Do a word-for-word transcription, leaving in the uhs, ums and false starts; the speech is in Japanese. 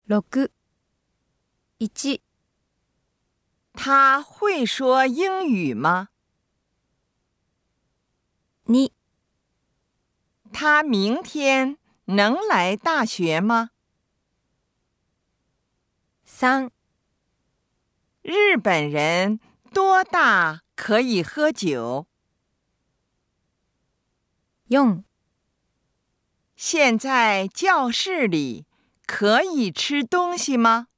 ろく、いち、 他会说英语吗？ に、 他明天能来大学吗？ さん、 日本人多大可以喝酒？ よん、 现在教室里可以吃东西吗？